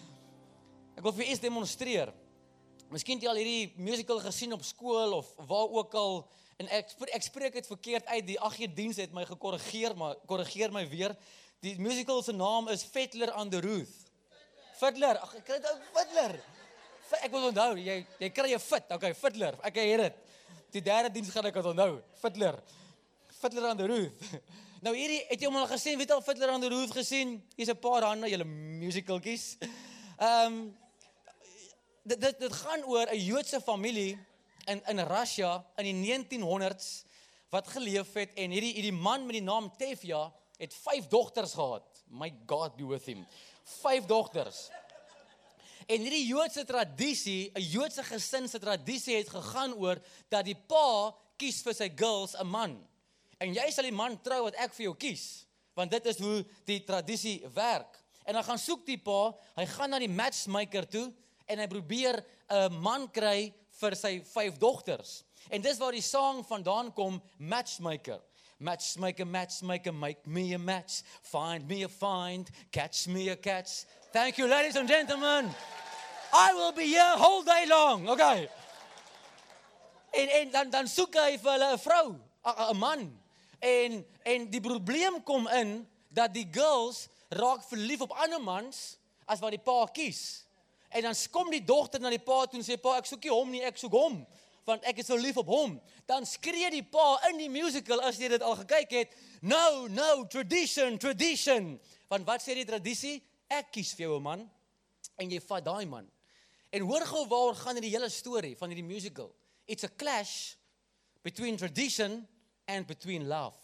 Ek wil vir eers demonstreer. Miskien het jy al hierdie musical gesien op skool, of waar ook al, en ek, ek spreek het verkeerd uit, die ag gee diens het my gekorrigeer, maar korrigeer my weer. Die musical se naam is Fiddler on the Roof. Fiddler, ag ek kry dit ou Fiddler. Ek wil onthou, jy, jy kry jy fit, okay, Fiddler, ek het dit. Die derde diens gaan ek het onthou, Fiddler. Fiddler on the Roof. Nou hierdie, het jy hom al gesien, weet al Fiddler on the Roof gesien? Hier's 'n paar hande, julle musicaltjies. Ehm, um, dit, dit, dit gaan oor 'n Joodse familie in, in Russia, in die negentienhonderd's, wat geleef het, en hierdie, hierdie man met die naam Tevja, het vyf dogters gehad. My God be with him. Vyf dogters. En hierdie Joodse tradisie, 'n Joodse gesin se tradisie het gegaan oor, dat die pa kies vir sy girls 'n man. En jy sal die man trou wat ek vir jou kies, want dit is hoe die tradisie werk. En dan gaan soek die pa, hy gaan na die matchmaker toe, en hy probeer 'n man kry vir sy vyf dogters. En dis waar die sang vandaan kom, Matchmaker. Matchmaker, matchmaker, make me a match, find me a find, catch me a catch. Thank you, ladies and gentlemen. I will be here whole day long, okay. En, en dan, dan soek hy vir hulle 'n vrou, 'n man. En, en die probleem kom in, dat die girls raak verlief op ander mans, as wat die pa kies. En dan kom die dogter na die pa toe en sê, pa, ek soek nie hom nie, ek soek hom, want ek is so lief op hom. Dan skree die pa in die musical, as jy dit al gekyk het, no, no, tradition, tradition. Want wat sê die tradisie? Ek kies vir jou 'n man, en jy vat daai man. En hoor gou waar gaan die hele storie van hierdie musical. It's a clash between tradition and between love.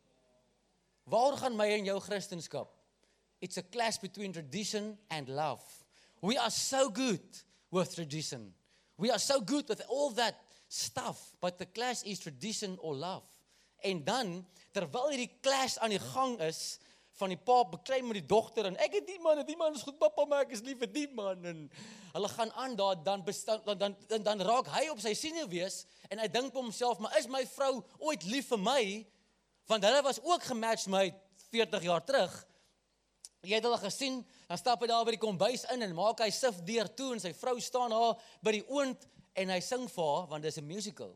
Waar gaan my en jou Christendom? It's a clash between tradition and love. We are so good with tradition. We are so good with all that stuff, but the clash is tradition or love. En dan, terwyl hierdie clash aan die gang is, van die pa beklei met die dogter, en ek het die man, en die man is goed, papa, maar ek is lief vir die man, en hulle gaan aan daar, dan, bestaan, dan, dan, dan, dan raak hy op sy senuwees, en hy dink by homself, maar is my vrou ooit lief vir my? Want hulle was ook gematcht my veertig jaar terug. Jy het hulle gesien, dan stap hy daar by die kombuis in, en maak hy sif deur toe, en sy vrou staan daar by die oond, en hy sing vir haar, want dit is 'n musical.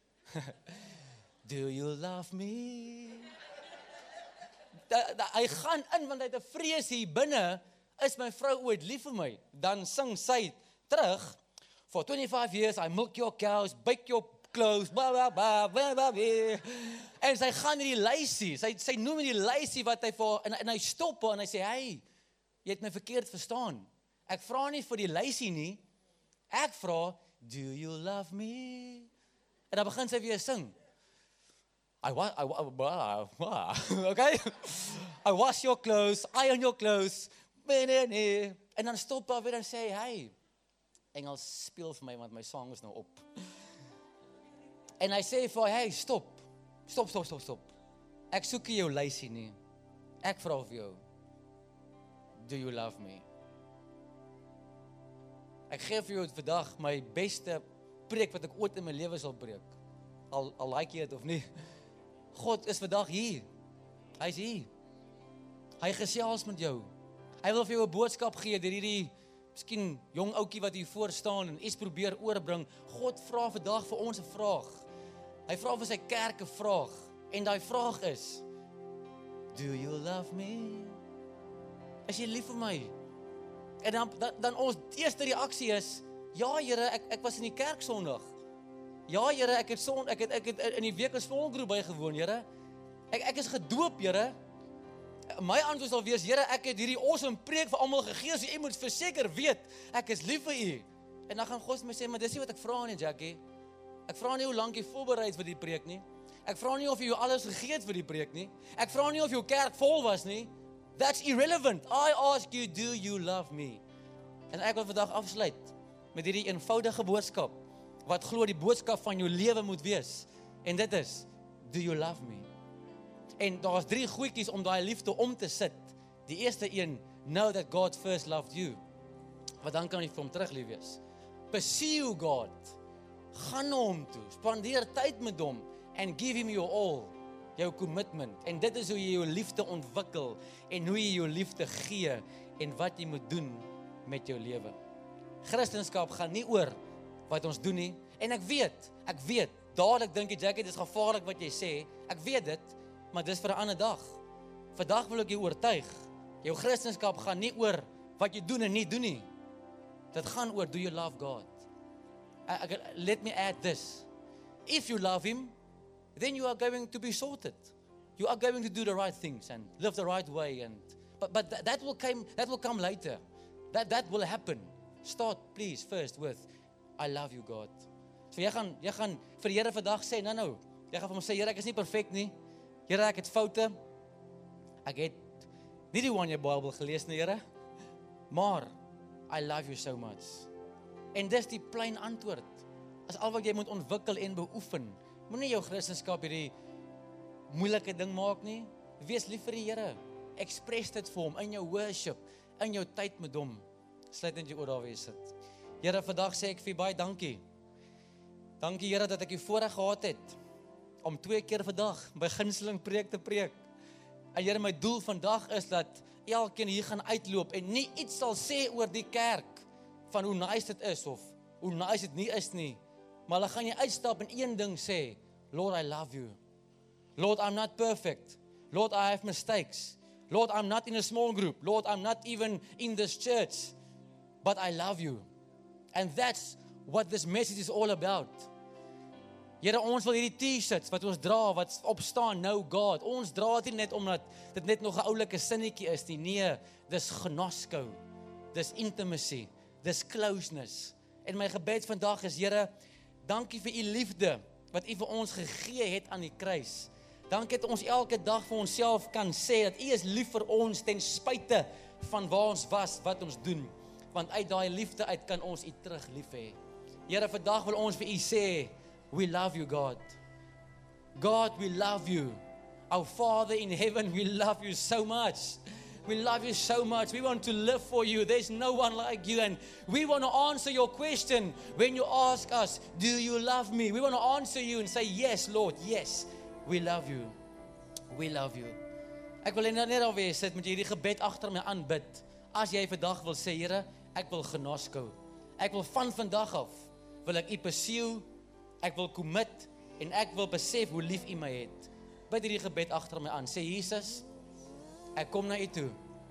Do you love me? Da, da, hy gaan in, want hy het 'n vrees hier binne, is my vrou ooit lief vir my? Dan sing sy terug, for twenty-five years, I milk your cows, bake your clothes, blah, blah, blah, blah, blah, blah. En sy gaan in die lysie, sy, sy noem die lysie wat hy vir, en, en hy stop haar, en hy sê, hey, jy het my verkeerd verstaan. Ek vra nie vir die lysie nie, ek vra, do you love me? En dan begin sy weer sing. I wa- I wa- wa- wa- okay? I wash your clothes, iron your clothes, en dan stop haar weer en sê, hey, Engels speel vir my, want my song is nou op. En hy sê vir haar, hey, stop, stop, stop, stop, stop. Ek soek nie jou lysie nie. Ek vra vir jou, do you love me? Ek gee vir jou vandag my beste preek wat ek ooit in my lewe sal preek. Al, al like jy het of nie. God is vandag hier. Hy is hier. Hy gesels met jou. Hy wil vir jou 'n boodskap gee deur hierdie miskien jong ouetjie wat hier voor staan en iets probeer oorbring. God vra vandag vir ons 'n vraag. Hy vra vir sy kerk 'n vraag. En daai vraag is: Do you love me? Is jy lief vir my? En dan, dan, dan ons eerste reaksie is: Ja, Here, ek ek was in die kerk Sondag. Ja, Here, ek het son ek het ek het in die week 'n small group bygewoon, Here. Ek ek is gedoop, Here. My antwoord sal wees: Here, ek het hierdie awesome preek vir almal gegee, so u moet verseker weet ek is lief vir u. En dan gaan God my sê: Maar dis nie wat ek vra nie, Jackie. Ek vra nie hoe lank jy voorberei het vir die preek nie. Ek vra nie of jy alles gegee het vir die preek nie. Ek vra nie of jou kerk vol was nie. That's irrelevant. I ask you, do you love me? En ek wil vandag afsluit met hierdie eenvoudige boodskap wat glo die boodskap van jou lewe moet wees. En dit is: Do you love me? En daar's drie goedjies om daai liefde om te sit. Die eerste een: Know that God first loved you. Want dan kan jy vir hom terug lief wees. Pursue God. Gaan na hom toe. Spandeer tyd met hom and give him your all. Jou commitment. En dit is hoe jy jou liefde ontwikkel en hoe jy jou liefde gee en wat jy moet doen met jou lewe. Christendom gaan nie oor wat ons doen nie. En ek weet, ek weet, dadelik dink jy, Jackie, dit is gevaarlik wat jy sê. Ek weet dit, maar dis vir 'n ander dag. Vandag wil ek jou oortuig. Jou Christendom gaan nie oor wat jy doen en nie doen nie. Dit gaan oor: Do you love God? I, I, let me add this. If you love him, then you are going to be sorted. You are going to do the right things and live the right way. And but but th- that will come that will come later. That that will happen. Start please first with: I love you, God. So jy gaan jy gaan vir die Here vandag sê: Nou nou, jy gaan vir hom sê: Here, ek is nie perfek nie. Here, ek het foute. Ek het nie die one Bible gelees nie, Here. Maar I love you so much. En dis die plain antwoord. As al wat jy moet ontwikkel en beoefen. Moenie jou Christendom hierdie moeilike ding maak nie. Wees lief vir die Here. Express dit vir hom in jou worship, in jou tyd met hom. Sluit net jou oor daar wees sit. Here, vandag sê ek vir baie dankie. Dankie, Here, dat ek die voorreg gehad het om twee keer vandag my gunsteling preek te preek. En Here, my doel vandag is dat elkeen hier gaan uitloop en nie iets sal sê oor die kerk van hoe nice dit is of hoe nice dit nie is nie. Maar hulle gaan jy uitstap en een ding sê: Lord, I love you. Lord, I'm not perfect. Lord, I have mistakes. Lord, I'm not in a small group. Lord, I'm not even in this church. But I love you. And that's what this message is all about. Here, ons wil hierdie t-shirts wat ons dra, wat op staan, Know God. Ons dra dit net omdat dit net nog 'n oulike sinnetjie is nie. Nee, dis gnoskou. Dis intimacy. Dis closeness. En my gebed vandag is: Here, dankie vir u liefde wat u vir ons gegee het aan die kruis. Dankie dat ons elke dag vir onsself kan sê dat u is lief vir ons ten spyte van waar ons was, wat ons doen. Want uit daai liefde uit kan ons u terug lief hê. Here, vandag wil ons vir u sê: We love you, God. God, we love you. Our Father in heaven, we love you so much. We love you so much. We want to live for you. There's no one like you. And we want to answer your question when you ask us, do you love me? We want to answer you and say, yes, Lord, yes. We love you. We love you. Ek wil net alweer sit met hierdie gebed agter my aanbid. As jy vandag wil sê, Here, ek wil genoskou. Ek wil van vandag af, wil ek u pursue, ek wil commit, en ek wil besef hoe lief u my het. Bid hierdie gebed agter my aan. Sê, Jesus, ek kom na u toe.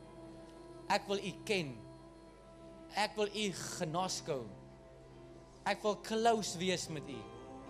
Ek wil u ken. Ek wil u genoskou. Ek wil close wees met u.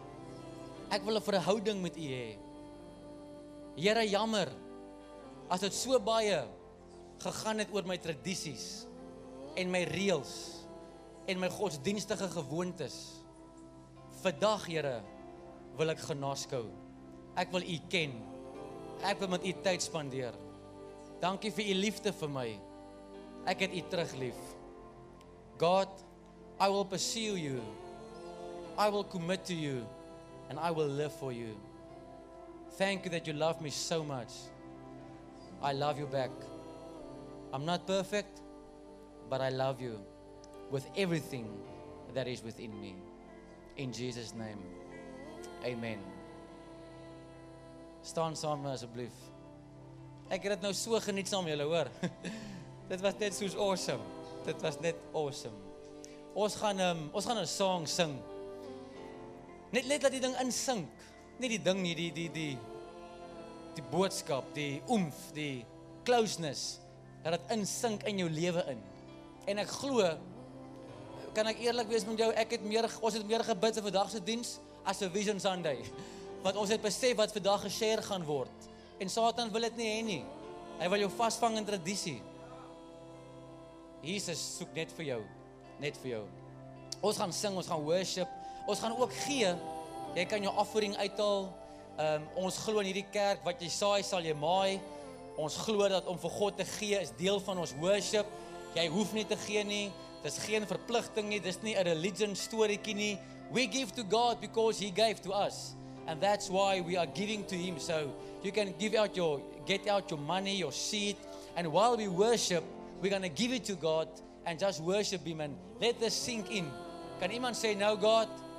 Ek wil 'n verhouding met u hê. Here, jammer, as dit so baie gegaan het oor my tradisies, en my reëls, en my godsdienstige gewoontes. Vandag, Here, wil ek genoskou. Ek wil u ken. Ek wil met u tyd spandeer. Dankie vir u liefde vir my. Ek het u terug lief. God, I will pursue you. I will commit to you. And I will live for you. Thank you that you love me so much. I love you back. I'm not perfect, but I love you with everything that is within me. In Jesus' name, amen. Staan saam asseblief. Ek het dit nou so geniet saam julle, hoor. Dit was net soos awesome. dit was net awesome. Ons gaan um, ons gaan 'n song sing. Net net laat die ding insink. Nie die ding nie, die die die die boodskap, die oomf, die closeness, dat dit insink in jou lewe in. En ek glo, kan ek eerlik wees met jou, ek het meer ons het meer gebid vir vandag se diens as 'n Vision Sunday. Want ons het besef wat vandag geshare gaan word. En Satan wil dit nie hê nie. Hy wil jou vasvang in tradisie. Jesus soek net vir jou, net vir jou. Ons gaan sing, ons gaan worship, ons gaan ook gee. Jy kan jou offering uithaal. Um, ons glo in hierdie kerk, wat jy saai, sal jy maai. Ons glo dat om vir God te gee is deel van ons worship. Jy hoef nie te gee nie. Dis geen verpligting nie, dis nie 'n religion storieetjie nie. We give to God because He gave to us. And that's why we are giving to Him. So you can give out your, get out your money, your seed. And while we worship, we're going to give it to God and just worship Him and let this sink in. Kan iemand sê, nou God,